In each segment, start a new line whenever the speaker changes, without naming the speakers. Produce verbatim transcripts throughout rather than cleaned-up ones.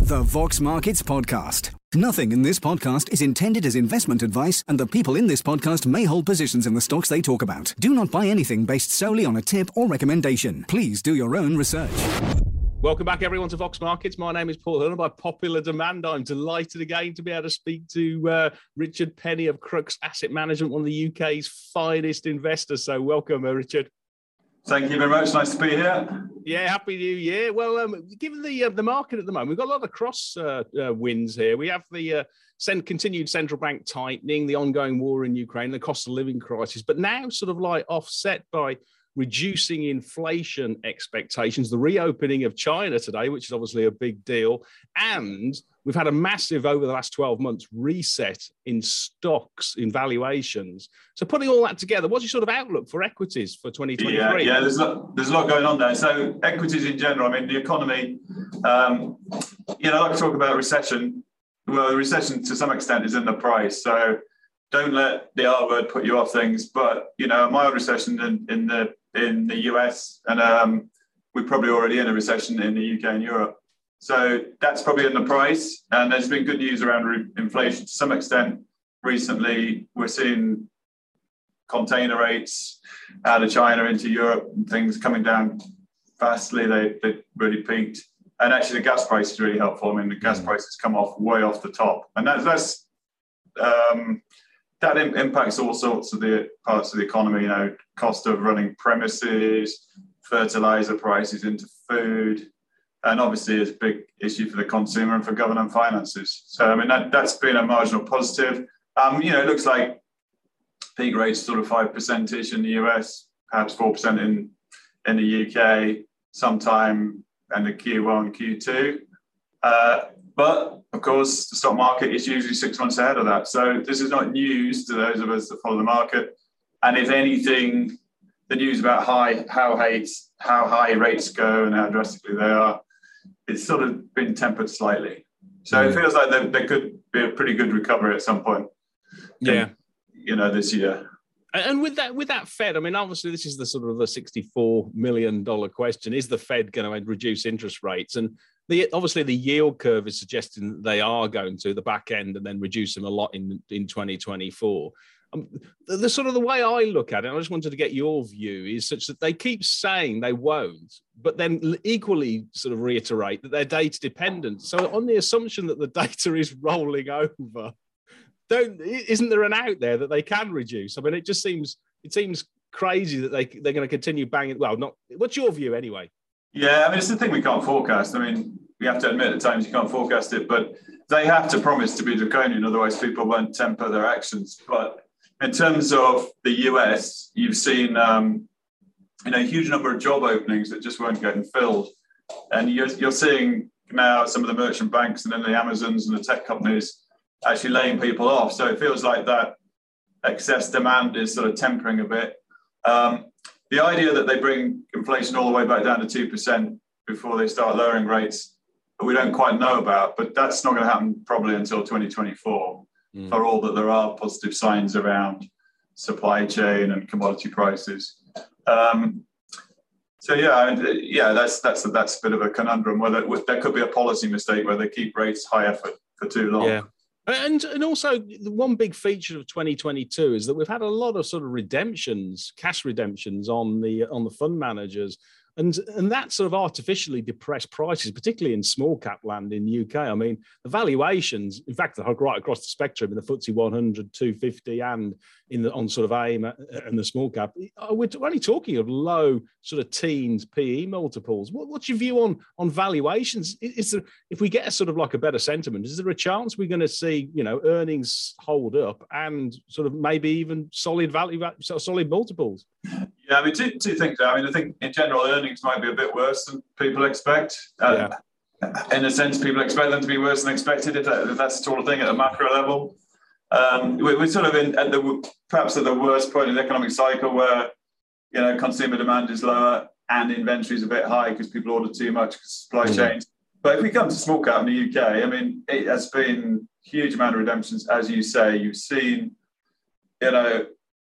The Vox Markets Podcast. Nothing in this podcast is intended as investment advice, and the people in this podcast may hold positions in the stocks they talk about. Do not buy anything based solely on a tip or recommendation. Please do your own research.
Welcome back, everyone, to Vox Markets. My name is Paul Hill, and by popular demand, I'm delighted again to be able to speak to uh, Richard Penny of Crux Asset Management, one of the U K's finest investors. So welcome, uh, Richard.
Thank you very much. Nice to be here.
Yeah, happy New Year. Well, um, given the uh, the market at the moment, we've got a lot of cross uh, uh, wins here. We have the uh, send, continued central bank tightening, the ongoing war in Ukraine, the cost of living crisis, but now sort of like offset by reducing inflation expectations, the reopening of China today, which is obviously a big deal, and we've had a massive, over the last twelve months, reset in stocks, in valuations. So putting all that together, what's your sort of outlook for equities for twenty twenty-three?
Yeah, yeah there's, a lot, there's a lot going on there. So equities in general, I mean, the economy, um, you know, I like to talk about recession. Well, the recession to some extent is in the price. So don't let the R word put you off things. But, you know, a mild recession in, in the in the U S, and um, we're probably already in a recession in the U K and Europe. So that's probably in the price. And there's been good news around re- inflation to some extent. Recently, we're seeing container rates out of China into Europe and things coming down fastly. They, they really peaked. And actually, the gas price is really helpful. I mean, the gas mm. prices come off way off the top. And that's, that's um, that im- impacts all sorts of the parts of the economy, you know, cost of running premises, fertilizer prices into food. And obviously, it's a big issue for the consumer and for government finances. So, I mean, that, that's been a marginal positive. Um, you know, it looks like peak rates sort of five percent-ish in the U S, perhaps four percent in, in the U K, sometime in the Q one, Q two. Uh, but, of course, the stock market is usually six months ahead of that. So this is not news to those of us that follow the market. And if anything, the news about high, how, high, how high rates go and how drastically they are, it's sort of been tempered slightly. So mm. it feels like there, there could be a pretty good recovery at some point.
Yeah.
In, you know, this year.
And with that, with that Fed, I mean, obviously, this is the sort of the sixty-four million dollars question. Is the Fed going to reduce interest rates? And the, obviously, the yield curve is suggesting that they are going to the back end and then reduce them a lot in, in twenty twenty-four. Um, the, the sort of the way I look at it, I just wanted to get your view, is such that they keep saying they won't, but then equally sort of reiterate that they're data dependent. So on the assumption that the data is rolling over, don't isn't there an out there that they can reduce? I mean, it just seems it seems crazy that they they're going to continue banging. Well, not. What's your view anyway?
Yeah, I mean, it's the thing we can't forecast. I mean, we have to admit at times you can't forecast it, but they have to promise to be draconian, otherwise people won't temper their actions. But in terms of the U S, you've seen um, you know, a huge number of job openings that just weren't getting filled, and you're you're seeing now some of the merchant banks and then the Amazons and the tech companies actually laying people off. So it feels like that excess demand is sort of tempering a bit. Um, the idea that they bring inflation all the way back down to two percent before they start lowering rates, we don't quite know about, but that's not going to happen probably until twenty twenty-four, mm. for all that there are positive signs around supply chain and commodity prices. Um, so yeah, yeah, that's that's that's a bit of a conundrum. Whether there could be a policy mistake where they keep rates higher for, for too long.
Yeah. And and also, the one big feature of twenty twenty-two is that we've had a lot of sort of redemptions, cash redemptions on the on the fund managers. And, and that sort of artificially depressed prices, particularly in small cap land in the U K. I mean, the valuations, in fact, they're right across the spectrum in the F T S E one hundred, two fifty, and in the on sort of AIM and the small cap. We're only talking of low sort of teens P E multiples. What, what's your view on on valuations? Is there, if we get a sort of like a better sentiment, is there a chance we're going to see, you know, earnings hold up and sort of maybe even solid value, solid multiples?
Yeah, I mean, two, two things. I mean, I think in general, earnings might be a bit worse than people expect. Uh, yeah. In a sense, people expect them to be worse than expected, if, that, if that's the sort of thing at a macro level. Um, we, we're sort of in at the perhaps at the worst point in the economic cycle where, you know, consumer demand is lower and inventory is a bit high because people order too much because supply mm. chains. But if we come to small cap in the U K, I mean, it has been huge amount of redemptions, as you say. You've seen, you know,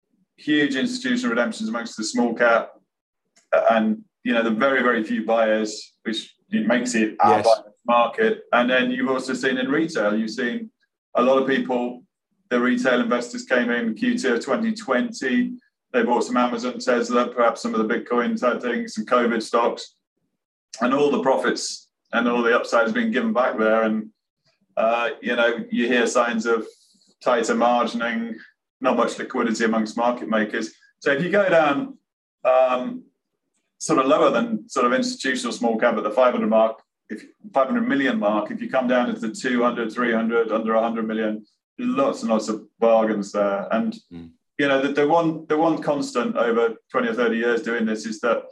huge institutional redemptions amongst the small cap, and you know the very very few buyers, which makes it our
yes.
buyers market. And then you've also seen in retail, you've seen a lot of people, the retail investors came in Q two of twenty twenty. They bought some Amazon, Tesla, perhaps some of the Bitcoin type things, some COVID stocks. And all the profits and all the upside has been given back there. And, uh, you know, you hear signs of tighter margining, not much liquidity amongst market makers. So if you go down um, sort of lower than sort of institutional small cap at the five hundred mark, if five hundred million mark, if you come down into the two hundred, three hundred, under one hundred million, lots and lots of bargains there. And, mm. you know, the, the one the one constant over twenty or thirty years doing this is that,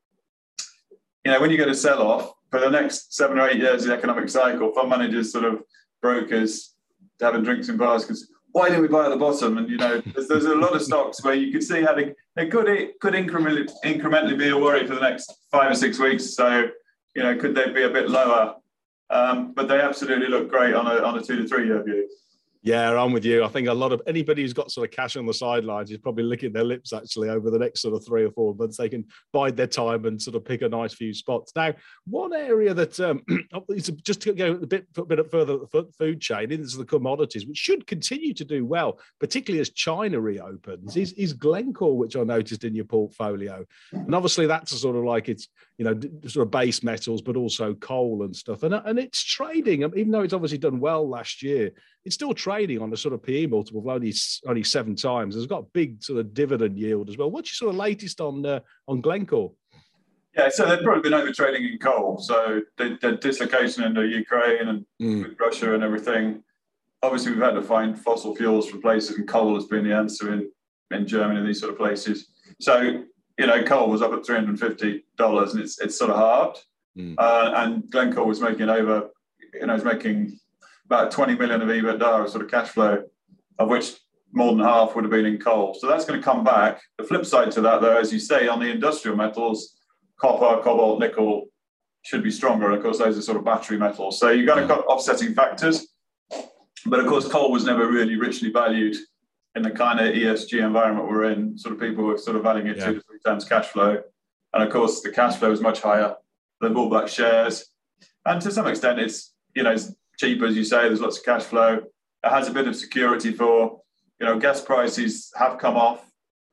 you know, when you get a sell-off, for the next seven or eight years of the economic cycle, fund managers, sort of brokers, having drinks in bars, because why didn't we buy at the bottom? And, you know, there's, there's a lot of stocks where you could see how they, they could, it could incrementally, incrementally be a worry for the next five or six weeks. So, you know, could they be a bit lower? Um, but they absolutely look great on a on a two to three year view.
Yeah, I'm with you. I think a lot of anybody who's got sort of cash on the sidelines is probably licking their lips actually over the next sort of three or four months. They can bide their time and sort of pick a nice few spots. Now, one area that um, is just to go a bit, a bit further up the food chain into the commodities, which should continue to do well, particularly as China reopens, is, is Glencore, which I noticed in your portfolio. And obviously that's a sort of like it's, you know, sort of base metals, but also coal and stuff. And, and it's trading, even though it's obviously done well last year, it's still trading on a sort of P E multiple of only, only seven times. It's got big sort of dividend yield as well. What's your sort of latest on uh, on Glencore?
Yeah, so they've probably been over trading in coal. So the, the dislocation in the Ukraine and mm. with Russia and everything. Obviously, we've had to find fossil fuels for places, and coal has been the answer in, in Germany and these sort of places. So, you know, coal was up at three hundred fifty dollars, and it's it's sort of hard. Mm. Uh, and Glencore was making over, you know, was making about twenty million of EBITDA, sort of cash flow, of which more than half would have been in coal. So that's going to come back. The flip side to that, though, as you say, on the industrial metals, copper, cobalt, nickel should be stronger. And of course, those are sort of battery metals. So you've got to got offsetting factors. But of course, coal was never really richly valued in the kind of E S G environment we're in. Sort of people were sort of valuing it yeah. two to three times cash flow. And of course, the cash flow is much higher. They bought back shares. And to some extent, it's, you know, it's cheap, as you say, there's lots of cash flow. It has a bit of security for, you know, gas prices have come off.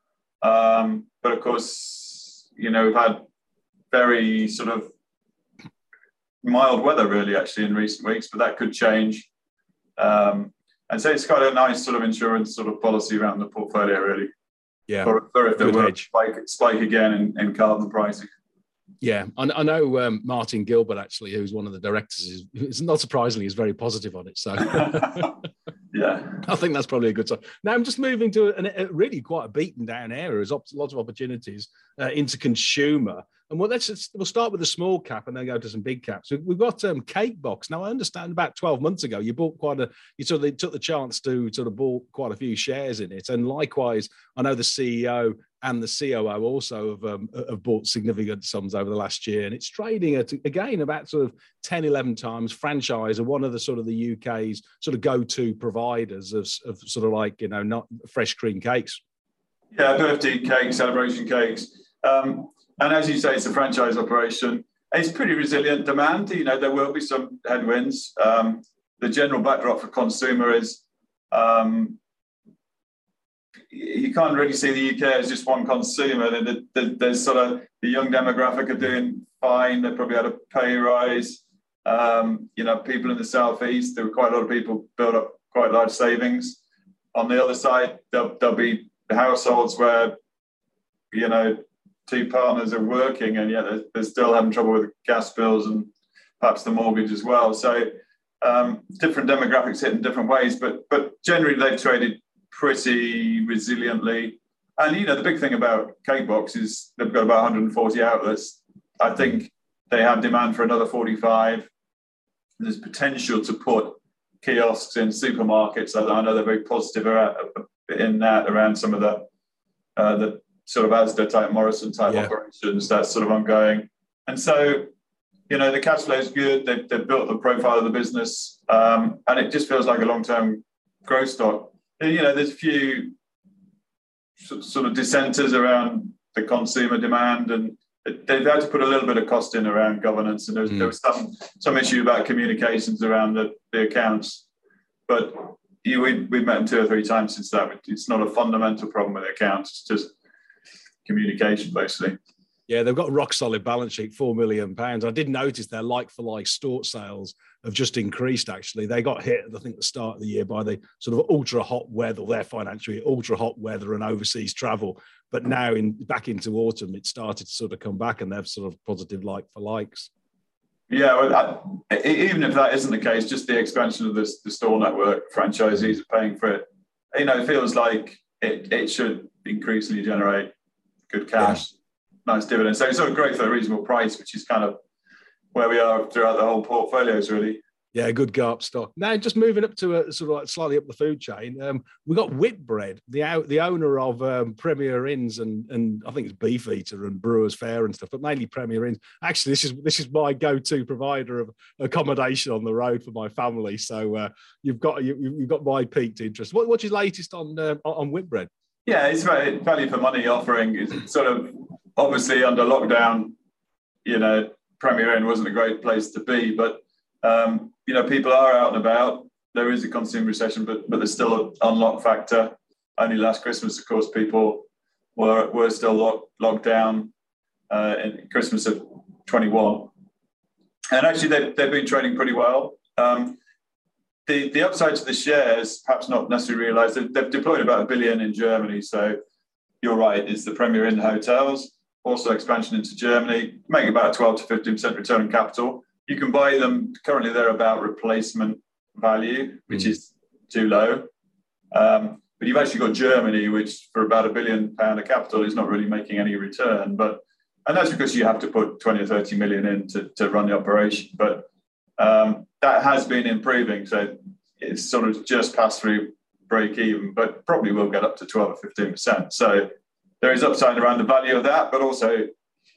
Um, but of course, you know, we've had very sort of mild weather really actually in recent weeks, but that could change. Um, and so it's got a nice sort of insurance sort of policy around the portfolio really.
Yeah.
For, for if there were a spike, spike again in, in carbon pricing.
Yeah, I, I know um, Martin Gilbert, actually, who's one of the directors, is, is not surprisingly, is very positive on it. So,
yeah,
I think that's probably a good sign. Now, I'm just moving to a, a really quite a beaten down area. There's lots of opportunities uh, into consumer. And well, let's just, we'll start with the small cap and then go to some big caps. So we've got um, Cake Box. Now, I understand about twelve months ago, you bought quite a, you sort of took the chance to sort of bought quite a few shares in it. And likewise, I know the C E O and the C O O also have, um, have bought significant sums over the last year. And it's trading at, again, about sort of ten, eleven times franchise, and one of the sort of the U K's sort of go-to providers of, of sort of like, you know, not fresh cream cakes.
Yeah, birthday cakes, celebration cakes. Um, and as you say, it's a franchise operation. It's pretty resilient demand. You know, there will be some headwinds. Um, the general backdrop for consumer is, um, you can't really see the U K as just one consumer. The, the, there's sort of the young demographic are doing fine. They probably had a pay rise. Um, you know, people in the southeast, there were quite a lot of people built up quite large savings. On the other side, there'll, there'll be households where, you know, two partners are working and yet they're, they're still having trouble with the gas bills and perhaps the mortgage as well. So um, different demographics hit in different ways, but but generally they've traded pretty resiliently. And, you know, the big thing about Cake Box is they've got about one hundred forty outlets. I think they have demand for another forty-five. There's potential to put kiosks in supermarkets. I know they're very positive in that around some of the uh, the sort of Asda type, Morrison type yeah. operations. That's sort of ongoing. And so, you know, the cash flow is good. They've, they've built the profile of the business, um, and it just feels like a long-term growth stock. You know, there's a few sort of dissenters around the consumer demand, and they've had to put a little bit of cost in around governance, and there was, mm. there was some some issue about communications around the, the accounts. But you, we, we've met them two or three times since that. It's not a fundamental problem with the accounts. It's just communication, basically.
Yeah, they've got a rock solid balance sheet, four million pounds. I did notice their like-for-like store sales have just increased, actually. They got hit, I think, at the start of the year by the sort of ultra-hot weather, their financial year, ultra-hot weather and overseas travel. But now, in back into autumn, it started to sort of come back, and they've sort of positive like-for-likes.
Yeah, well, that, even if that isn't the case, just the expansion of this, the store network, franchisees are paying for it. You know, it feels like it, it should increasingly generate good cash. Yeah. Nice dividend. So it's sort of great for a reasonable price, which is kind of where we are throughout the whole portfolios, really.
Yeah, good G A R P stock. Now, just moving up to a sort of like slightly up the food chain, um, we got Whitbread, the the owner of um, Premier Inns and and I think it's Beefeater and Brewers Fayre and stuff, but mainly Premier Inns. Actually, this is this is my go-to provider of accommodation on the road for my family. So uh, you've got you, you've got my piqued interest. What, what's your latest on uh, on Whitbread?
Yeah, it's very value for money offering. It's sort of obviously under lockdown, you know, Premier Inn wasn't a great place to be, but um, you know, people are out and about. There is a consumer recession, but but there's still an unlock factor. Only last Christmas, of course, people were were still locked locked down uh, in Christmas of twenty-one, and actually they they've been trading pretty well. Um, the the upside to the shares, perhaps not necessarily realised. They've, they've deployed about a billion in Germany, so you're right. It's the Premier Inn hotels. Also expansion into Germany, make about twelve to fifteen percent return on capital. You can buy them, currently they're about replacement value, which mm. is too low. Um, but you've actually got Germany, which for about a billion pound of capital is not really making any return. But and that's because you have to put twenty or thirty million in to, to run the operation. But um, that has been improving. So it's sort of just passed through break even, but probably will get up to twelve or fifteen percent. So there is upside around the value of that, but also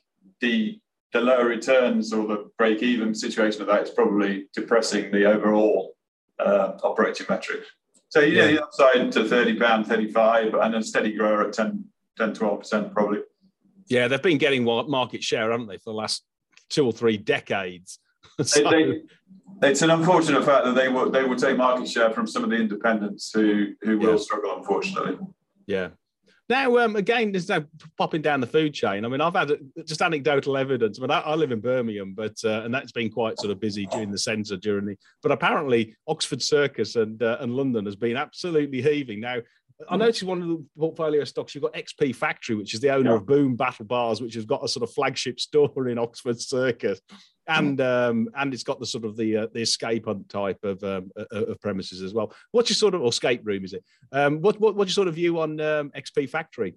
the the lower returns or the break-even situation of that is probably depressing the overall uh, operating metrics. So yeah, the upside to thirty pounds, thirty-five, and a steady grower at ten, twelve percent probably.
Yeah, they've been getting market share, haven't they, for the last two or three decades.
so, they, they, it's an unfortunate fact that they will they will take market share from some of the independents who who will yeah. struggle, unfortunately.
Yeah. Now, um, again, there's no popping down the food chain. I mean, I've had just anecdotal evidence. I mean, I, I live in Birmingham, but uh, and that's been quite sort of busy during the centre during the. But apparently, Oxford Circus and uh, and London has been absolutely heaving. Now, I noticed one of the portfolio stocks, you've got X P Factory, which is the owner yeah. of Boom Battle Bars, which has got a sort of flagship store in Oxford Circus. And um, and it's got the sort of the uh, the escape hunt type of um, of premises as well. What's your sort of or escape room is it? Um, what what what's your sort of view on um, X P Factory?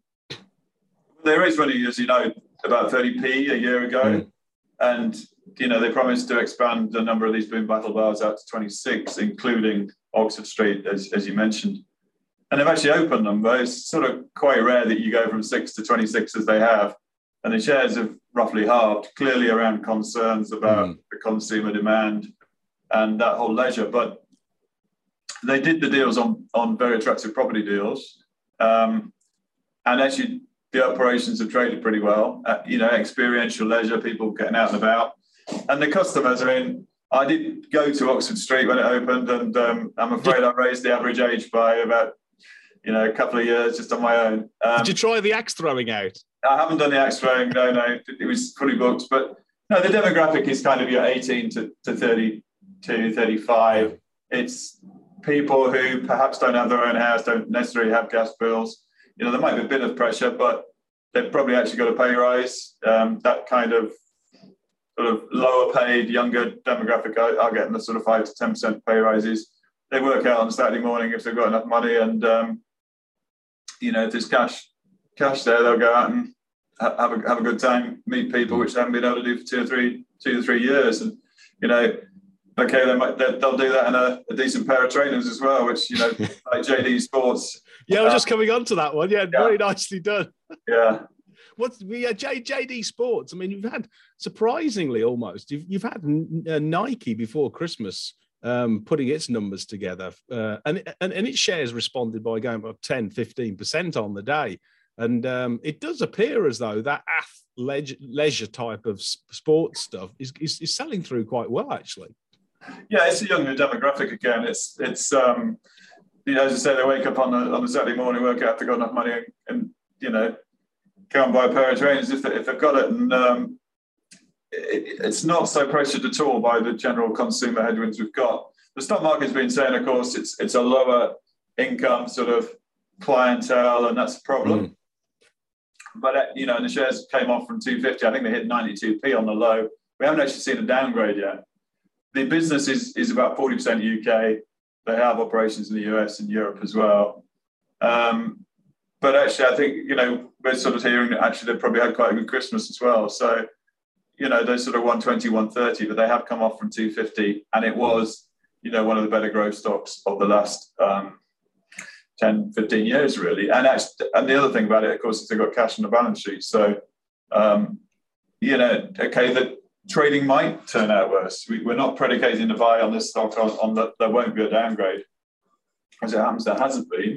They raised money, as you know, about thirty p a year ago, mm. and you know they promised to expand the number of these Boom Battle Bars out to twenty-six, including Oxford Street, as as you mentioned. And they've actually opened them, but it's sort of quite rare that you go from six to twenty-six as they have. And the shares have roughly halved, clearly around concerns about mm. the consumer demand and that whole leisure. But they did the deals on, on very attractive property deals. Um, and actually, the operations have traded pretty well. Uh, you know, experiential leisure, people getting out and about. And the customers, I mean, I did go to Oxford Street when it opened, and um, I'm afraid I raised the average age by about, you know, a couple of years just on my own. Um,
did you try the axe throwing out?
I haven't done the axe throwing, no, no. It was fully booked. But no, the demographic is kind of your eighteen to thirty-two, thirty-five. It's people who perhaps don't have their own house, don't necessarily have gas bills. You know, there might be a bit of pressure, but they've probably actually got a pay rise. Um, that kind of sort of lower paid, younger demographic are, are getting the sort of five to ten percent pay rises. They work out on Saturday morning if they've got enough money, and um, you know, if there's cash cash there, they'll go out and have a have a good time, meet people, which they haven't been able to do for two or three two or three years. And you know, okay, they might they'll do that in a, a decent pair of trainers as well, which you know, like J D Sports.
Yeah, I was uh, just coming on to that one. Yeah, yeah. Very nicely done.
Yeah.
What's yeah, J, JD Sports? I mean, you've had surprisingly almost you've you've had uh, Nike before Christmas. Um, putting its numbers together uh, and, and and its shares responded by going up ten, fifteen percent on the day. And um, it does appear as though that leisure, leisure type of sports stuff is, is, is selling through quite well, actually.
Yeah, it's a younger demographic again. It's, it's um, you know, as I say, they wake up on the on the Saturday morning, work out if they've got enough money and, and you know, go and buy a pair of trainers if, they, if they've got it. And um, it, it's not so pressured at all by the general consumer headwinds we've got. The stock market's been saying, of course, it's it's a lower income sort of clientele, and that's a problem. Mm. But, uh, you know, and the shares came off from two fifty. I think they hit ninety-two p on the low. We haven't actually seen a downgrade yet. The business is, is about forty percent U K. They have operations in the U S and Europe as well. Um, but actually, I think, you know, we're sort of hearing that actually they probably had quite a good Christmas as well. So, you know, they're sort of one twenty, one thirty, but they have come off from two fifty. And it was, you know, one of the better growth stocks of the last um, ten, fifteen years, really. And actually, and the other thing about it, of course, is they've got cash on the balance sheet. So, um, you know, okay, the trading might turn out worse. We, we're not predicating the buy on this stock on, on that there won't be a downgrade. As it happens, there hasn't been.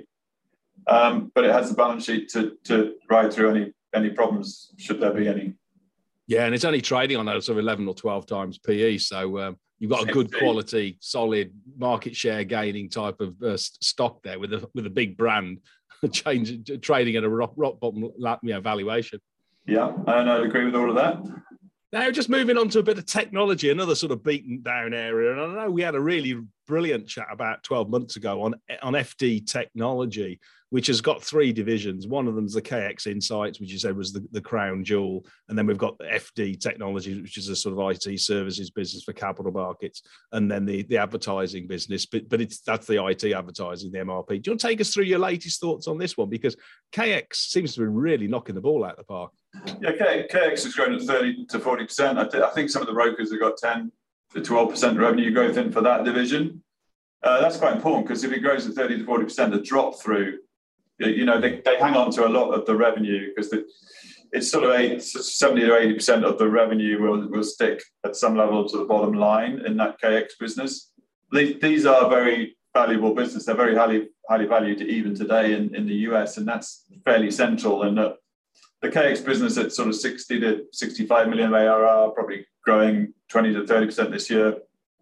Um, but it has the balance sheet to, to ride through any, any problems, should there be any.
Yeah, and it's only trading on those sort of eleven or twelve times P E. So um, you've got a good quality, solid market share gaining type of uh, stock there with a with a big brand, change trading at a rock, rock bottom you know, valuation.
Yeah, and I'd agree with all of that.
Now, just moving on to a bit of technology, another sort of beaten down area. And I know we had a really brilliant chat about twelve months ago on, on F D Technology, which has got three divisions. One of them is the K X Insights, which you said was the, the crown jewel. And then we've got the F D Technology, which is a sort of I T services business for capital markets. And then the, the advertising business, but, but it's that's the I T advertising, the M R P. Do you want to take us through your latest thoughts on this one? Because K X seems to be really knocking the ball out of the park.
Yeah, K, KX has grown at thirty to forty percent. I, th- I think some of the brokers have got ten to twelve percent revenue growth in for that division. Uh, that's quite important because if it grows at thirty to forty percent, the drop through, you know, they, they hang on to a lot of the revenue because it's sort of eight, seventy to eighty percent of the revenue will, will stick at some level to the bottom line in that K X business. These, these are very valuable business. They're very highly highly valued even today in, in the U S, and that's fairly central. And uh, the K X business at sort of sixty to sixty-five million A R R, probably growing twenty to thirty percent this year,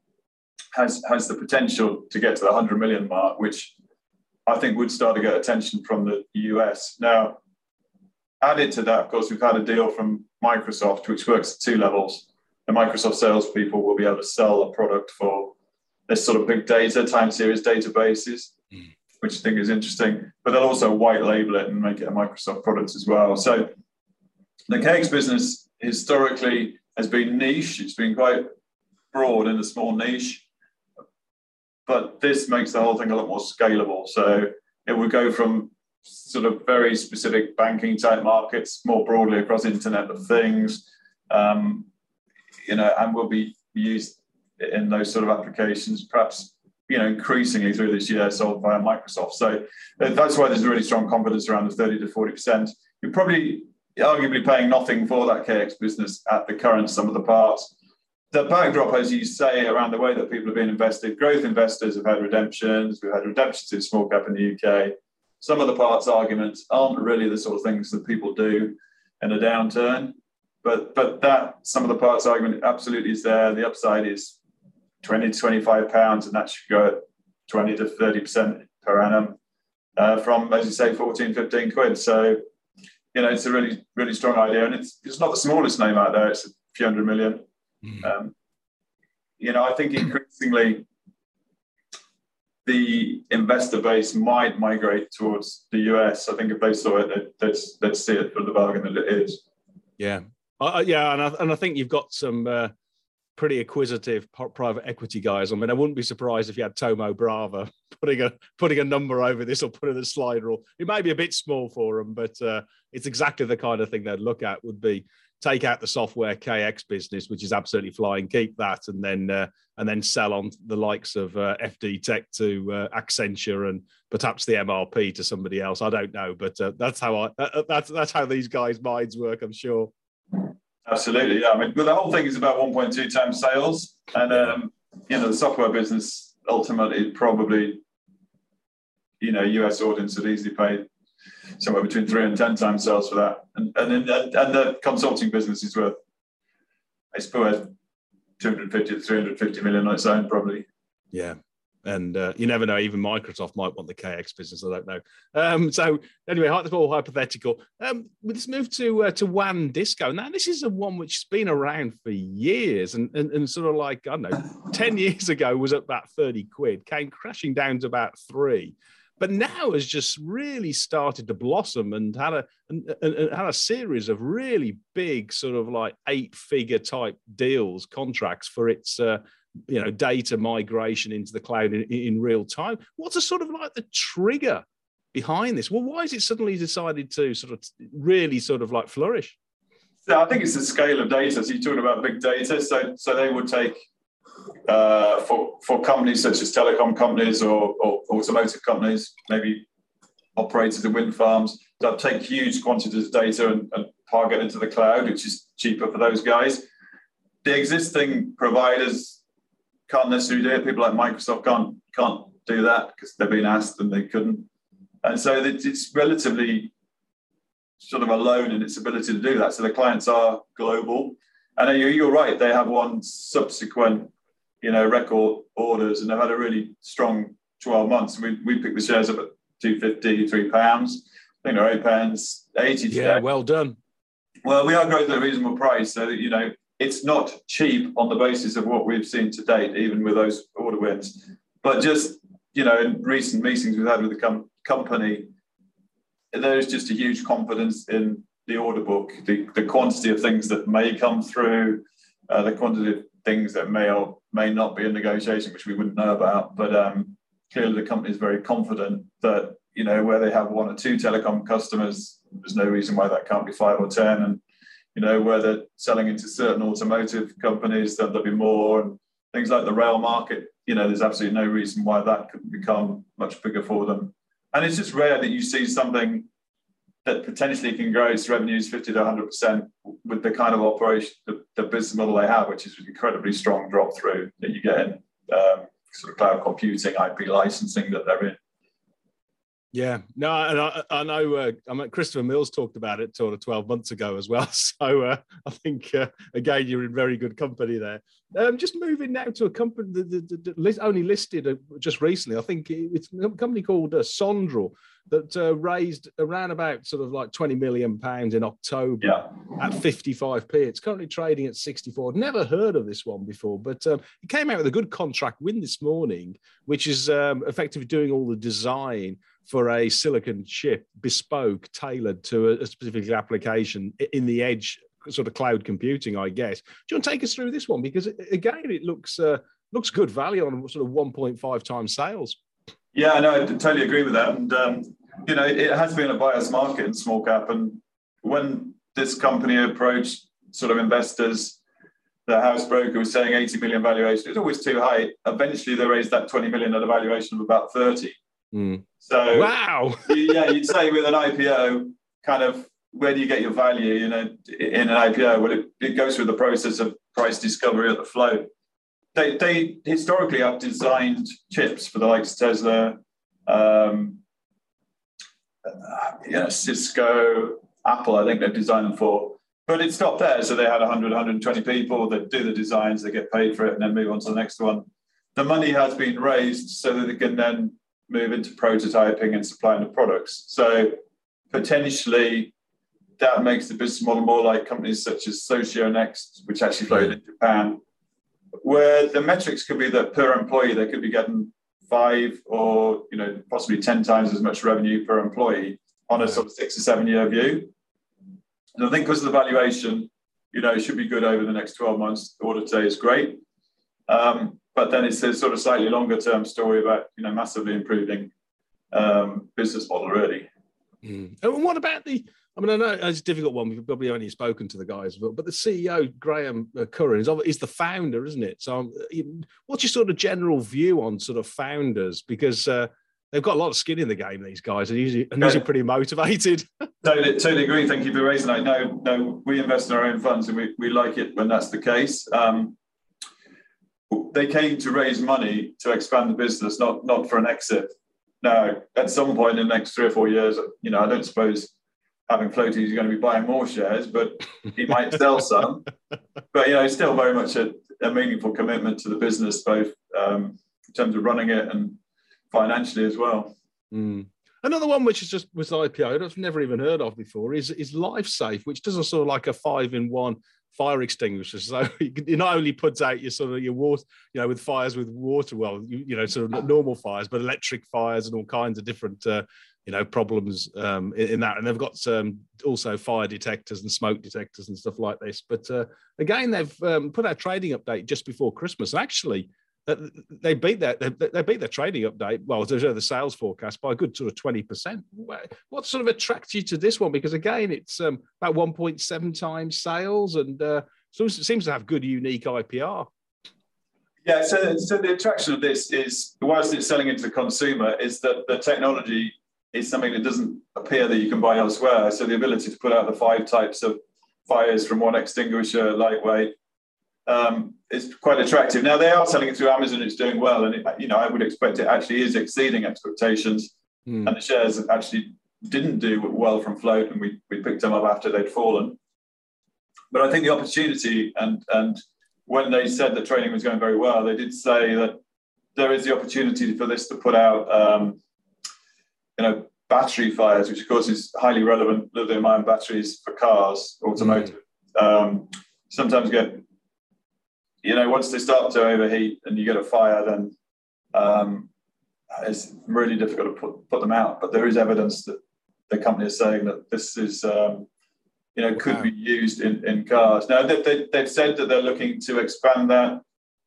has, has the potential to get to the one hundred million mark, which I think would start to get attention from the U S. Now, added to that, of course, we've had a deal from Microsoft, which works at two levels. The Microsoft salespeople will be able to sell a product for this sort of big data, time series databases, mm. which I think is interesting, but they'll also white label it and make it a Microsoft product as well. So the K X business historically has been niche. It's been quite broad in a small niche, but this makes the whole thing a lot more scalable. So it would go from sort of very specific banking type markets more broadly across Internet of Things, um, you know, and will be used in those sort of applications, perhaps, you know, increasingly through this year sold via Microsoft. So that's why there's really strong confidence around the thirty to forty percent. You're probably arguably paying nothing for that K X business at the current sum of the parts. The backdrop, as you say, around the way that people have been invested, growth investors have had redemptions. We've had redemptions in small cap in the U K. Some of the parts arguments aren't really the sort of things that people do in a downturn. But but that some of the parts argument absolutely is there. The upside is twenty to twenty-five pounds, and that should go at twenty to thirty percent per annum uh, from, as you say, fourteen, fifteen quid. So, you know, it's a really, really strong idea. And it's it's not the smallest name out there. It's a few hundred million. Mm. Um, you know, I think increasingly the investor base might migrate towards the U S. I think if they saw it, they'd, they'd see it for the bargain that it is.
Yeah. Uh, yeah, and I, and I think you've got some uh, pretty acquisitive private equity guys. I mean, I wouldn't be surprised if you had Tomo Brava putting a putting a number over this or putting a slide rule. It may be a bit small for them, but uh, it's exactly the kind of thing they'd look at. Would be take out the software K X business, which is absolutely flying, keep that, and then uh, and then sell on the likes of uh, F D Tech to uh, Accenture and perhaps the M R P to somebody else. I don't know, but uh, that's how I uh, that's that's how these guys' minds work, I'm sure.
Absolutely, yeah. I mean, but the whole thing is about one point two times sales, and um, you know, the software business ultimately probably, you know, U S audience would easily pay somewhere between three and ten times sales for that. And and, and, and the consulting business is worth, I suppose, two hundred fifty to three hundred fifty million on its own, probably.
Yeah. And uh, you never know, even Microsoft might want the K X business. I don't know. Um, so anyway, that's all hypothetical. Um, let's move to uh, to WANdisco. Now, this is a one which has been around for years and, and, and sort of like, I don't know, ten years ago was at about thirty quid, came crashing down to about three. But now has just really started to blossom and had a and, and had a series of really big sort of like eight-figure type deals, contracts for its uh, you know, data migration into the cloud in, in real time. What's a sort of like the trigger behind this? Well, why is it suddenly decided to sort of really sort of like flourish?
So I think it's the scale of data. So you're talking about big data. So so they would take uh, for for companies such as telecom companies or, or automotive companies, maybe operators of wind farms, they'll take huge quantities of data and, and park it into the cloud, which is cheaper for those guys. The existing providers can't necessarily do it. People like Microsoft can't can't do that because they've been asked and they couldn't. And so it's relatively sort of alone in its ability to do that. So the clients are global. And you're right, they have won subsequent, you know, record orders and they've had a really strong twelve months. We we picked the shares up at two fifty, three pounds. I think they're eight pounds eighty today.
Yeah, well done.
Well, we are growing at a reasonable price. So, you know, it's not cheap on the basis of what we've seen to date, even with those order wins. But just, you know, in recent meetings we've had with the com- company, there's just a huge confidence in the order book, the, the quantity of things that may come through, uh, the quantity of things that may or may not be in negotiation, which we wouldn't know about. But um, clearly the company is very confident that, you know, where they have one or two telecom customers, there's no reason why that can't be five or ten. And you know, where they're selling into certain automotive companies, that there'll be more, and things like the rail market, you know, there's absolutely no reason why that couldn't become much bigger for them. And it's just rare that you see something that potentially can grow its revenues fifty to one hundred percent with the kind of operation, the, the business model they have, which is an incredibly strong drop through that you get in um, sort of cloud computing, I P licensing that they're in.
Yeah, no, and I, I know. Uh, I mean, Christopher Mills talked about it sort of twelve months ago as well. So uh, I think uh, again you're in very good company there. Um, just moving now to a company that, that, that, that list, only listed uh, just recently. I think it's a company called uh, Sondrel that uh, raised around about sort of like twenty million pounds in October
yeah.
at fifty-five p. It's currently trading at sixty-four. I'd never heard of this one before, but um, it came out with a good contract win this morning, which is um, effectively doing all the design for a silicon chip, bespoke, tailored to a, a specific application in the edge sort of cloud computing, I guess. Do you want to take us through this one? Because again, it looks uh, looks good value on sort of one point five times sales.
Yeah, no, I totally agree with that. And, um, you know, it, it has been a buyer's market in small cap. And when this company approached sort of investors, the house broker was saying eighty million valuation. It was always too high. Eventually, they raised that twenty million at a valuation of about thirty.
Mm.
So,
wow.
Yeah, you'd say with an I P O, kind of, where do you get your value, you know, in an I P O? Well, it, it goes through the process of price discovery at the float. They, they historically have designed chips for the likes of Tesla, um, uh, you know, Cisco, Apple, I think they've designed them for. But it stopped there. So they had one hundred, one hundred twenty people that do the designs, they get paid for it, and then move on to the next one. The money has been raised so that they can then move into prototyping and supplying the products. So potentially that makes the business model more like companies such as Socionext, which actually floated in Japan, where the metrics could be that per employee, they could be getting five or, you know, possibly ten times as much revenue per employee on a sort of six or seven year view. And I think because of the valuation, you know, it should be good over the next twelve months. The order today is great. Um, But then it's a sort of slightly longer term story about, you know, massively improving um, business model, really.
Mm. And what about the, I mean, I know it's a difficult one. We've probably only spoken to the guys, but, but the C E O, Graham Curran, is, is the founder, isn't it? So um, what's your sort of general view on sort of founders? Because uh, they've got a lot of skin in the game, these guys, and usually, and usually pretty motivated.
totally, totally agree. Thank you for raising that. No, no, we invest in our own funds and we, we like it when that's the case. Um, They came to raise money to expand the business, not, not for an exit. Now, at some point in the next three or four years, you know, I don't suppose having floaties is going to be buying more shares, but he might sell some. But, you know, it's still very much a, a meaningful commitment to the business, both um, in terms of running it and financially as well.
Mm. Another one which is just was I P O, I've never even heard of before, is is LifeSafe, which does a sort of like a five-in-one fire extinguisher. So it not only puts out your sort of your water, you know, with fires with water, well, you, you know, sort of normal fires, but electric fires and all kinds of different, uh, you know, problems um, in, in that. And they've got um, also fire detectors and smoke detectors and stuff like this. But uh, again, they've um, put out a trading update just before Christmas. And actually, they beat that. They, they beat their trading update. Well, there's the sales forecast by a good sort of twenty percent. What sort of attracts you to this one? Because again, it's um, about one point seven times sales, and uh, so it seems to have good, unique I P R.
Yeah. So, so the attraction of this is, whilst it's selling into the consumer, is that the technology is something that doesn't appear that you can buy elsewhere. So the ability to put out the five types of fires from one extinguisher, lightweight. Um, it's quite attractive. Now they are selling it through Amazon. It's doing well, and it, you know I would expect it actually is exceeding expectations. Mm. And the shares actually didn't do well from float, and we we picked them up after they'd fallen. But I think the opportunity, and and when they said that trading was going very well, they did say that there is the opportunity for this to put out um, you know battery fires, which of course is highly relevant. Lithium-ion batteries for cars, automotive. Mm. Um, sometimes get You know, once they start to overheat and you get a fire, then um, it's really difficult to put, put them out. But there is evidence that the company is saying that this is, um, you know, could wow. be used in, in cars. Now, they, they, they've said that they're looking to expand that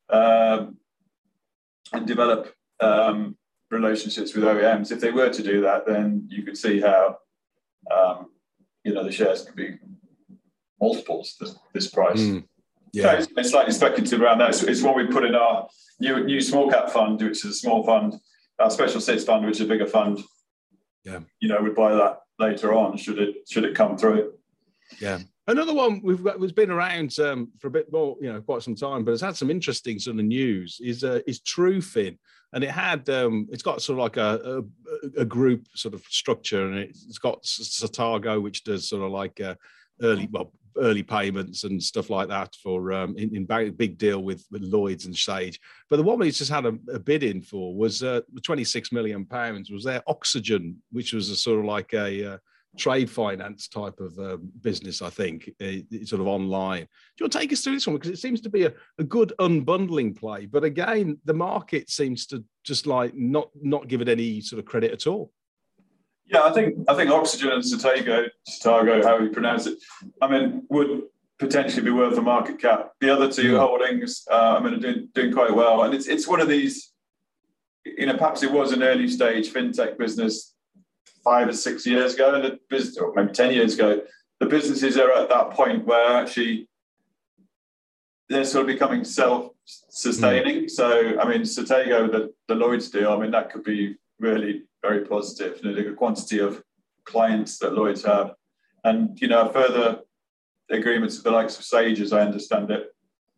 um, and develop um, relationships with O E Ms. If they were to do that, then you could see how, um, you know, the shares could be multiples this, this price. Mm. Yeah, so it's slightly speculative around that. It's, it's what we put in our new new small cap fund, which is a small fund. Our special sits fund, which is a bigger fund. Yeah, you know, we'd buy that later on should it should it come through.
Yeah, another one we've got has been around um, for a bit more, you know, quite some time, but it's had some interesting sort of news. Is uh, is Trufin, and it had um, it's got sort of like a, a a group sort of structure, and it's got Satago, which does sort of like uh, early well. early payments and stuff like that for um, in, in big deal with, with Lloyds and Sage. But the one we just had a, a bid in for was uh, twenty-six million pounds was their Oxygen, which was a sort of like a uh, trade finance type of uh, business, I think, uh, sort of online. Do you want to take us through this one? Because it seems to be a, a good unbundling play. But again, the market seems to just like not, not give it any sort of credit at all.
Yeah, I think I think Oxygen and Satago, Satago, how you pronounce it, I mean, would potentially be worth a market cap. The other two mm. holdings, uh, I mean, are doing, doing quite well. And it's it's one of these, you know, perhaps it was an early stage fintech business five or six years ago, and the business, or maybe ten years ago. The businesses are at that point where actually they're sort of becoming self-sustaining. Mm. So, I mean, Satago, the, the Lloyds deal, I mean, that could be really very positive. You know, the quantity of clients that Lloyds have, and you know, further agreements with the likes of Sage, as I understand it.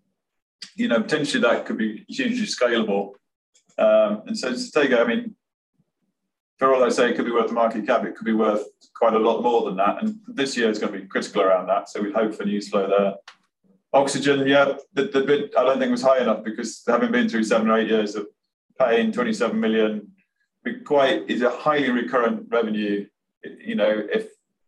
You know, potentially that could be hugely scalable. Um, and so, Satago, I mean, for all I say, it could be worth the market cap. It could be worth quite a lot more than that. And this year is going to be critical around that. So we hope for news flow there. Oxygen, yeah, the, the bid I don't think was high enough because having been through seven or eight years of paying twenty-seven million. Quite is a highly recurrent revenue. You know, if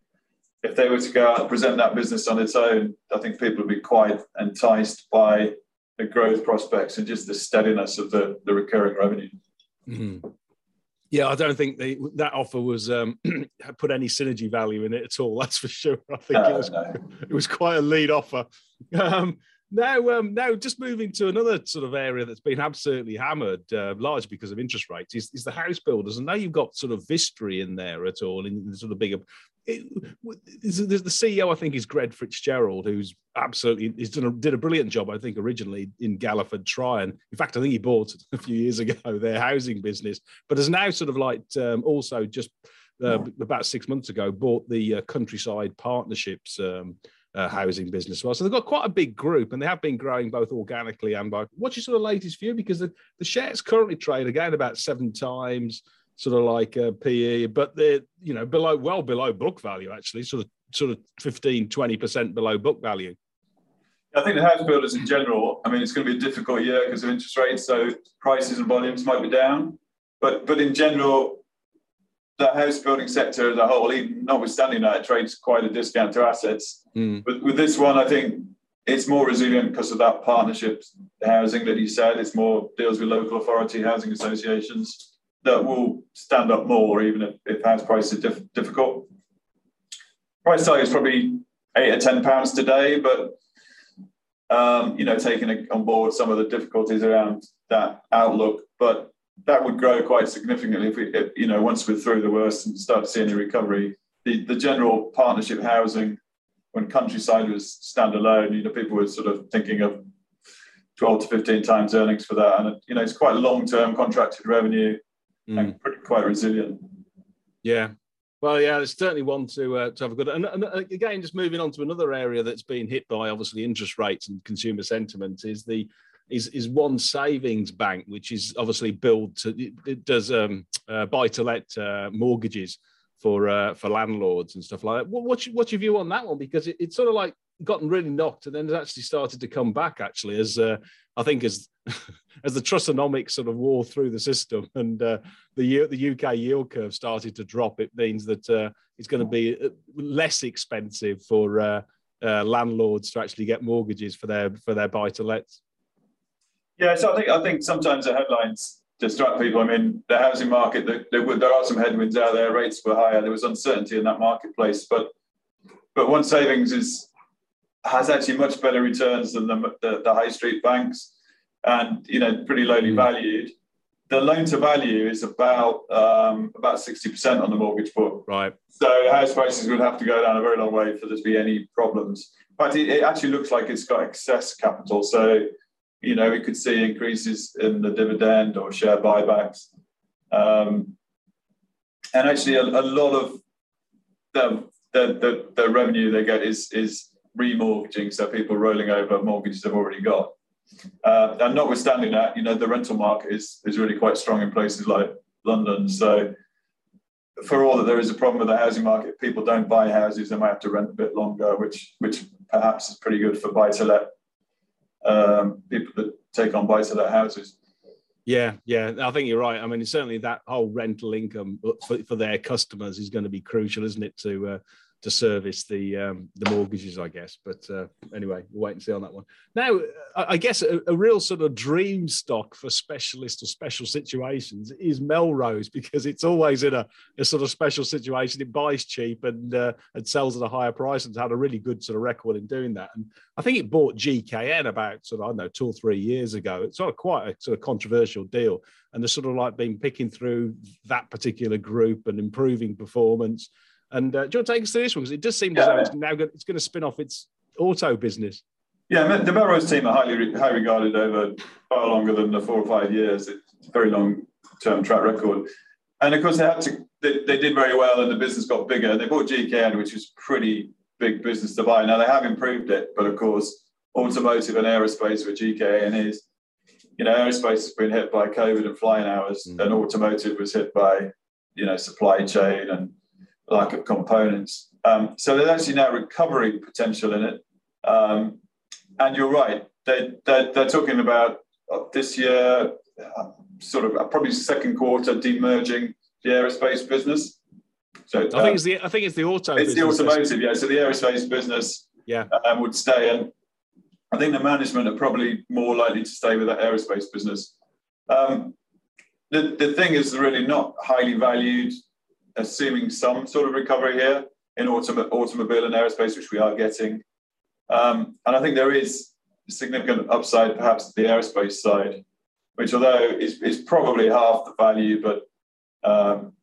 if they were to go out and present that business on its own, I think people would be quite enticed by the growth prospects and just the steadiness of the, the recurring revenue.
Mm-hmm. Yeah, I don't think they, that offer was um, put any synergy value in it at all. That's for sure. I think no, it was no. it was quite a lead offer. Um, Now, um, now, just moving to another sort of area that's been absolutely hammered, uh, largely because of interest rates, is, is the house builders. And now you've got sort of Vistry in there at all, in the sort of bigger. It, the C E O, I think, is Greg Fitzgerald, who's absolutely he's done a, did a brilliant job, I think, originally in Galliford Try. And in fact, I think he bought a few years ago their housing business, but has now sort of like um, also just uh, about six months ago bought the uh, Countryside Partnerships. Um, Uh, housing business as well. So they've got quite a big group, and they have been growing both organically and by. What's your sort of latest view? Because the, the shares currently trade again about seven times. sort of like uh, P E, but they're, you know, below, well below book value, actually, sort of, sort of fifteen, twenty percent below book value.
I think the house builders in general, I mean, it's going to be a difficult year because of interest rates, so prices and volumes might be down. But but in general, the house building sector as a whole, even notwithstanding that, it trades quite a discount to assets. Mm. But with this one, I think it's more resilient because of that partnership housing that you said. It's more deals with local authority housing associations that will stand up more, even if, if house prices are diff- difficult. Price tag is probably eight or ten pounds today, but um, you know, taking on board some of the difficulties around that outlook, but that would grow quite significantly if we, if, you know, once we're through the worst and start to see any recovery. The the general partnership housing, when Countryside was standalone, you know, people were sort of thinking of twelve to fifteen times earnings for that, and you know, it's quite long-term contracted revenue. Mm. And pretty, quite resilient.
Yeah. Well, yeah, it's certainly one to uh, to have a good. And, and again, just moving on to another area that's been hit by obviously interest rates and consumer sentiment is the is is One Savings Bank, which is obviously billed to it does um, uh, buy to let uh, mortgages for uh, for landlords and stuff like that. What, what's your, what's your view on that one? Because it, it's sort of like gotten really knocked and then it's actually started to come back. Actually, as uh, I think as as the Trussonomics sort of wore through the system and uh, the the U K yield curve started to drop, it means that uh, it's going to be less expensive for uh, uh, landlords to actually get mortgages for their for their buy to lets.
Yeah, so I think I think sometimes the headlines distract people. I mean, the housing market, there, there, there are some headwinds out there. Rates were higher. There was uncertainty in that marketplace, but but One Savings is has actually much better returns than the, the, the high street banks, and you know, pretty lowly mm. valued. The loan to value is about um, about sixty percent on the mortgage book.
Right.
So house prices would have to go down a very long way for there to be any problems. But it, it actually looks like it's got excess capital. So, you know, we could see increases in the dividend or share buybacks. Um, and actually a, a lot of the, the, the, the revenue they get is, is remortgaging. So people rolling over mortgages they've already got. Uh, and notwithstanding that, you know, the rental market is, is really quite strong in places like London. So for all that there is a problem with the housing market, people don't buy houses, they might have to rent a bit longer, which which perhaps is pretty good for buy-to-let, um, people that take on buy-to-let houses.
Yeah, yeah, I think you're right. I mean, certainly that whole rental income for, for their customers is going to be crucial, isn't it, to uh, to service the um, the mortgages, I guess. But uh, anyway, we'll wait and see on that one. Now, I guess a, a real sort of dream stock for specialist or special situations is Melrose, because it's always in a, a sort of special situation. It buys cheap and uh, and sells at a higher price, and had a really good sort of record in doing that. And I think it bought G K N about sort of, I don't know, two or three years ago. It's sort of quite a sort of controversial deal. And they're sort of like been picking through that particular group and improving performance. And uh, do you want to take us through this one? Because it does seem as though it's now going, it's going to spin off its auto business.
Yeah, the Melrose team are highly high regarded over far longer than the four or five years. It's a very long-term track record. And of course, they had to. They, they did very well, and the business got bigger. They bought G K N, which was a pretty big business to buy. Now they have improved it, but of course, automotive and aerospace, which G K N is, you know, aerospace has been hit by COVID and flying hours, mm. and automotive was hit by, you know, supply chain and lack of components. Um, so there's actually now recovery potential in it. Um, and you're right, they, they're, they're talking about uh, this year, uh, sort of uh, probably second quarter, demerging the aerospace business. So
I uh, think it's the I think it's the auto.
It's
business.
the automotive, yeah. So the aerospace business,
yeah,
um, would stay, and I think the management are probably more likely to stay with that aerospace business. Um, the the thing is really not highly valued, assuming some sort of recovery here in autom- automobile and aerospace, which we are getting. Um, and I think there is significant upside perhaps to the aerospace side, which although is, is probably half the value, but um,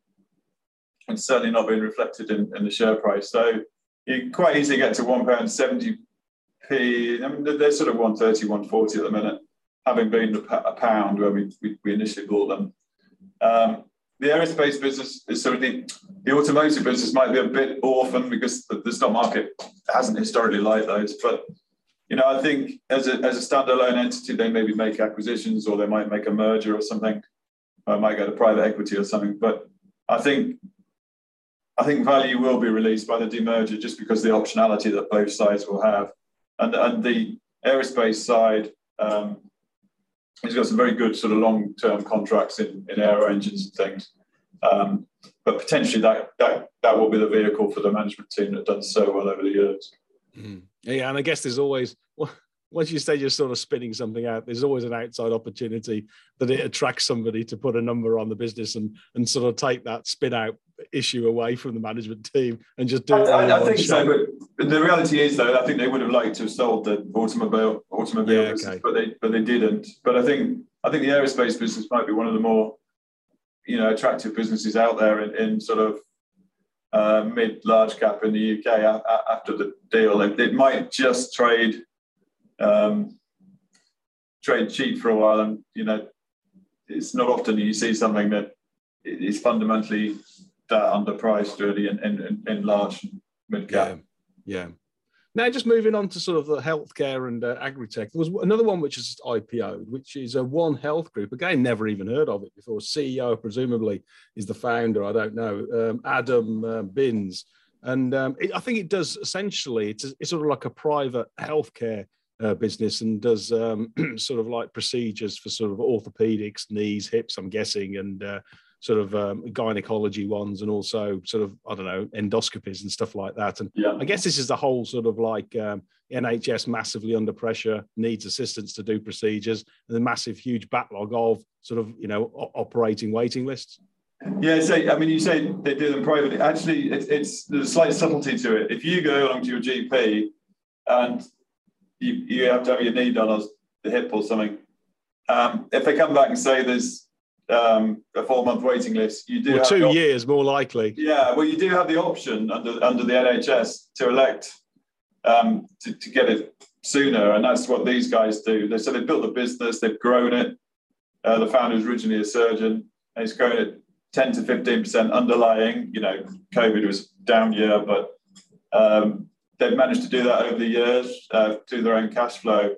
it's certainly not being reflected in, in the share price. So you quite easily get to one pound seventy p. I mean, they're sort of one thirty, one forty at the minute, having been a pound where we, we, we initially bought them. Um, The aerospace business is sort of the, the automotive business might be a bit orphan because the, the stock market hasn't historically liked those. But, you know, I think as a, as a standalone entity, they maybe make acquisitions or they might make a merger or something. I might go to private equity or something. But I think I think value will be released by the demerger just because the optionality that both sides will have. And, and the aerospace side um, has got some very good sort of long-term contracts in, in aero engines and things. Um, but potentially that, that that will be the vehicle for the management team that done so well over the years.
Mm. Yeah, and I guess there's always, once you say you're sort of spinning something out, there's always an outside opportunity that it attracts somebody to put a number on the business and, and sort of take that spin out issue away from the management team and just do it.
I, I, I think
shot.
so, but the reality is, though, I think they would have liked to have sold the automobile automobile
yeah,
business,
okay.
but they but they didn't. But I think I think the aerospace business might be one of the more, you know, attractive businesses out there in, in sort of uh, mid large cap in the U K after the deal. It, it might just trade um, trade cheap for a while, and you know, it's not often you see something that is fundamentally that underpriced really in, in, in large mid cap.
Yeah, yeah. Now, just moving on to sort of the healthcare and uh, agri-tech, there was another one which is I P O'd, which is a One Health Group. Again, never even heard of it before. C E O, presumably, is the founder. I don't know. Um, Adam uh, Binns. And um, it, I think it does essentially, it's, a, it's sort of like a private healthcare uh, business and does um, sort of like procedures for sort of orthopedics, knees, hips, I'm guessing, and uh, sort of um, gynecology ones, and also sort of, I don't know, endoscopies and stuff like that. And
yeah.
I guess this is the whole sort of like um, N H S massively under pressure, needs assistance to do procedures, and the massive, huge backlog of sort of, you know, o- operating waiting lists.
Yeah, so I mean, you say they do them privately. Actually, it's, it's there's a slight subtlety to it. If you go along to your G P and you, you have to have your knee done or the hip or something, um, if they come back and say there's um, a four-month waiting list, you do
well,
have
two
the,
years more likely.
Yeah, well, you do have the option under under the N H S to elect um, to, to get it sooner, and that's what these guys do. They so they've built the business, they've grown it. Uh, the founder was originally a surgeon, and he's grown it ten to fifteen percent underlying. You know, COVID was a down year, but um, they've managed to do that over the years uh, through their own cash flow.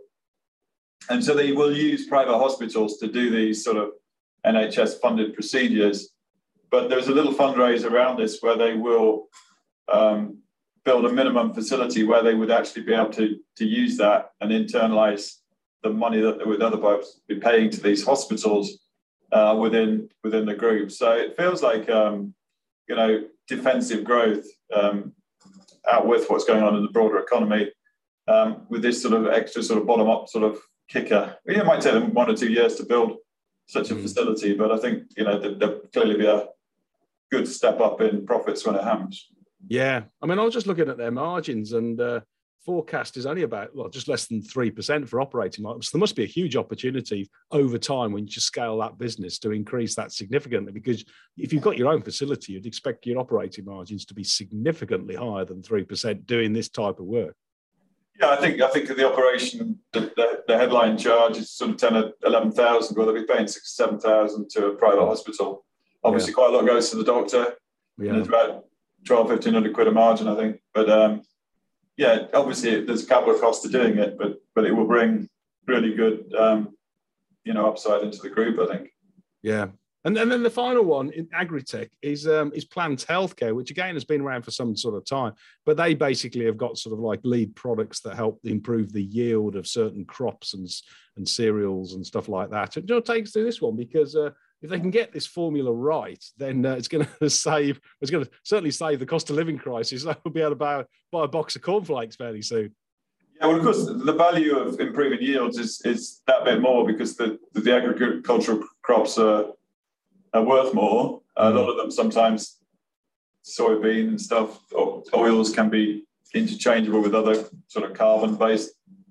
And so they will use private hospitals to do these sort of N H S-funded procedures. But there's a little fundraiser around this where they will um, build a minimum facility where they would actually be able to, to use that and internalize the money that they would otherwise be paying to these hospitals uh, within within the group. So it feels like, um, you know, defensive growth um, out with what's going on in the broader economy um, with this sort of extra sort of bottom-up sort of kicker. It might take them one or two years to build such a mm. facility, but I think, you know, there'll clearly be a good step up in profits when it happens.
Yeah. I mean, I was just looking at their margins, and uh, forecast is only about, well, just less than three percent for operating margins. So there must be a huge opportunity over time when you just scale that business to increase that significantly, because if you've got your own facility, you'd expect your operating margins to be significantly higher than three percent doing this type of work.
Yeah, I think I think the operation, the, the, the headline charge is sort of ten or eleven thousand, where they'll be paying six seven thousand to a private hospital. Obviously, yeah. quite a lot goes to the doctor. Yeah. And it's about twelve, fifteen hundred quid a margin, I think. But um, yeah, obviously there's a capital cost to doing it, but but it will bring really good, um, you know, upside into the group, I think.
Yeah. And, and then the final one in agri-tech is um, is Plant Healthcare, which again has been around for some sort of time, but they basically have got sort of like lead products that help improve the yield of certain crops and and cereals and stuff like that. And Joe takes to this one because uh, if they can get this formula right, then uh, it's going to save. It's going to certainly save the cost of living crisis. They'll be able to buy, buy a box of cornflakes fairly soon.
Yeah, well, of course, the value of improving yields is is that bit more because the the agricultural crops are. are worth more. Uh, a lot of them sometimes soybean and stuff, or oils can be interchangeable with other sort of carbon-based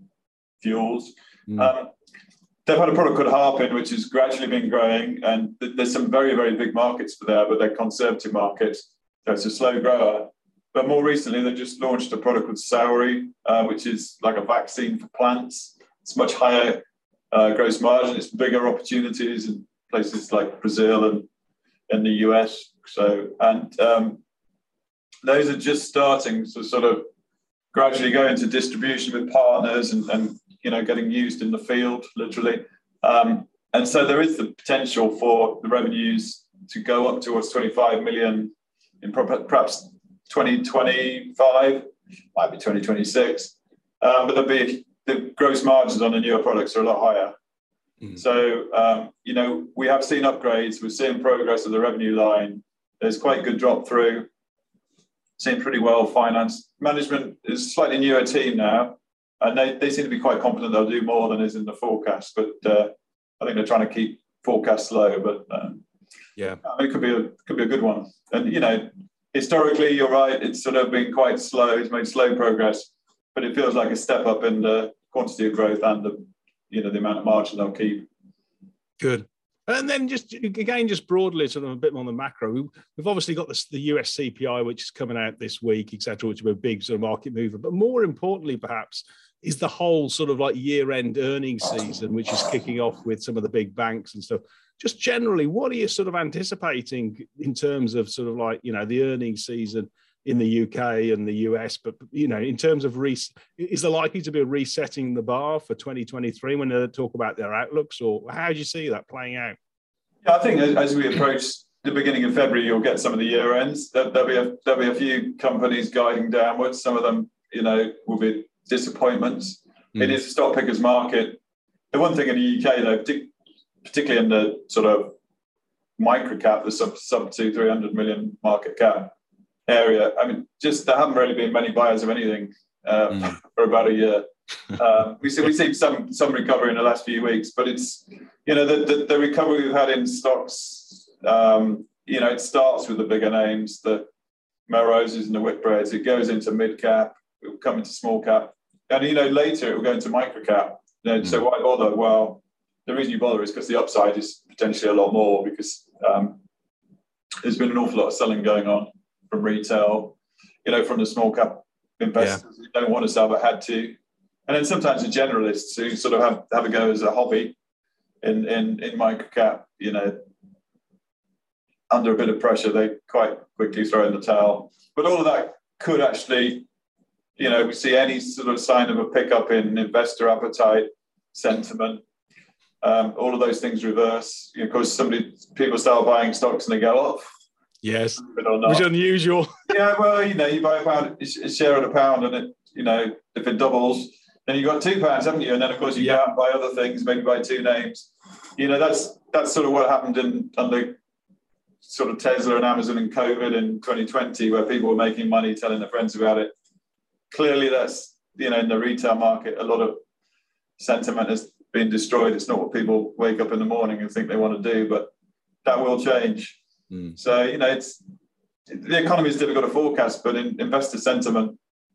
fuels. Mm. Um, they've had a product called Harpin, which has gradually been growing, and th- there's some very, very big markets for there, but they're conservative markets, so it's a slow grower. But more recently, they just launched a product called Sauri, uh, which is like a vaccine for plants. It's much higher uh, gross margin. It's bigger opportunities in places like Brazil and in the U S. So, and um, those are just starting to sort of gradually go into distribution with partners and, and you know, getting used in the field, literally. Um, and so there is the potential for the revenues to go up towards twenty-five million in perhaps twenty twenty-five, might be twenty twenty-six. Um, but there'll be the gross margins on the newer products are a lot higher. Mm. So, um, you know, we have seen upgrades. We're seeing progress of the revenue line. There's quite good drop through. Seem pretty well financed. Management is a slightly newer team now, and they, they seem to be quite confident they'll do more than is in the forecast. But uh, I think they're trying to keep forecasts low. But um,
yeah,
I mean, it could be a could be a good one. And you know, historically, you're right. It's sort of been quite slow. It's made slow progress, but it feels like a step up in the quantity of growth and the you know the amount of margin they'll keep.
Good. And then just again, just broadly, sort of a bit more on the macro, we've obviously got this, the U S C P I, which is coming out this week, et cetera, which will be a big sort of market mover. But more importantly, perhaps, is the whole sort of like year-end earnings season, which is kicking off with some of the big banks and stuff. Just generally, what are you sort of anticipating in terms of sort of like, you know, the earnings season in the U K and the U S? But, you know, in terms of, re- is there likely to be a resetting the bar for twenty twenty-three when they talk about their outlooks, or how do you see that playing out?
Yeah, I think as we approach the beginning of February, you'll get some of the year ends. There'll be a, there'll be a few companies guiding downwards. Some of them, you know, will be disappointments. Mm. It is a stock pickers market. The one thing in the U K, though, particularly in the sort of micro cap, the sub sub two, three hundred million market cap area, I mean, just there haven't really been many buyers of anything uh, mm. for about a year. um, we see we see some some recovery in the last few weeks, but it's you know the the, the recovery we've had in stocks. Um, you know, it starts with the bigger names, the Melroses and the Whitbreads. It goes into mid cap, it will come into small cap, and you know later it will go into micro cap. You know, mm. So why bother? Well, the reason you bother is because the upside is potentially a lot more, because um, there's been an awful lot of selling going on from retail, you know, from the small cap investors yeah. who don't want to sell but had to. And then sometimes the generalists who sort of have, have a go as a hobby in, in, in microcap, you know, under a bit of pressure, they quite quickly throw in the towel. But all of that could actually, you know, we see any sort of sign of a pickup in investor appetite, sentiment, um, all of those things reverse. You know, of course, somebody, people start buying stocks and they go off.
Yes, which is unusual.
Yeah, well, you know, you buy a pound, a share at a pound, and it, you know, if it doubles, then you've got two pounds, haven't you? And then, of course, you yeah. go out and buy other things, maybe buy two names. You know, that's that's sort of what happened in under sort of Tesla and Amazon and COVID in twenty twenty, where people were making money telling their friends about it. Clearly, that's, you know, in the retail market, a lot of sentiment has been destroyed. It's not what people wake up in the morning and think they want to do, but that will change. Mm. So, you know, it's the economy is difficult to forecast, but in investor sentiment,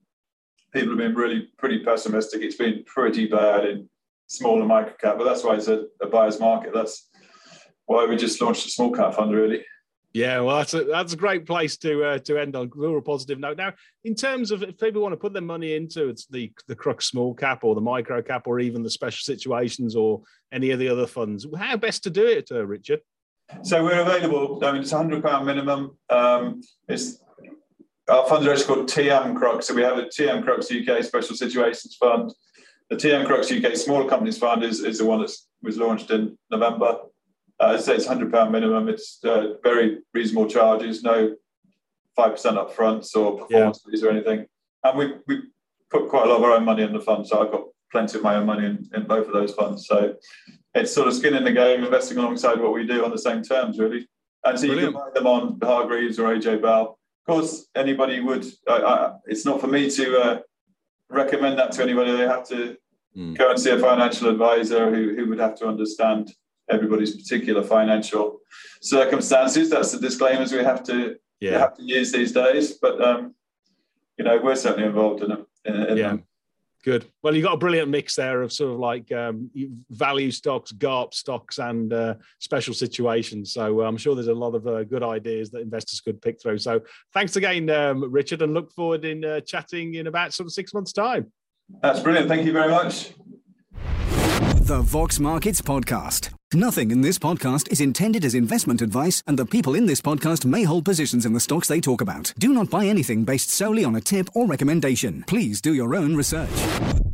people have been really pretty pessimistic. It's been pretty bad in small and micro cap, but that's why it's a, a buyer's market. That's why we just launched a small cap fund, really.
Yeah, well, that's a that's a great place to uh, to end on. Real positive note. Now, in terms of if people want to put their money into it's the the Crux small cap or the micro cap or even the special situations or any of the other funds, how best to do it, uh, Richard?
So we're available. I mean, it's a hundred pound minimum. Um, it's our funds are actually called T M Crux. So we have a T M Crux U K Special Situations Fund. The T M Crux U K Smaller Companies Fund is, is the one that was launched in November. Uh, as I say, it's a hundred pound minimum. It's uh, very reasonable charges, no five percent upfronts or performance yeah. fees or anything. And we we put quite a lot of our own money in the fund. So I've got plenty of my own money in, in both of those funds. So it's sort of skin in the game, investing alongside what we do on the same terms, really. And so Brilliant. You can buy them on Hargreaves or A J Bell. Of course, anybody would, uh, uh, it's not for me to uh, recommend that to anybody. They have to mm. go and see a financial advisor who, who would have to understand everybody's particular financial circumstances. That's the disclaimers we have to, yeah. we have to use these days. But, um, you know, we're certainly involved in them. In, in
yeah.
them.
Good. Well, you've got a brilliant mix there of sort of like um, value stocks, G A R P stocks, and uh, special situations. So uh, I'm sure there's a lot of uh, good ideas that investors could pick through. So thanks again, um, Richard, and look forward in uh, chatting in about sort of six months' time.
That's brilliant. Thank you very much.
The Vox Markets Podcast. Nothing in this podcast is intended as investment advice, and the people in this podcast may hold positions in the stocks they talk about. Do not buy anything based solely on a tip or recommendation. Please do your own research.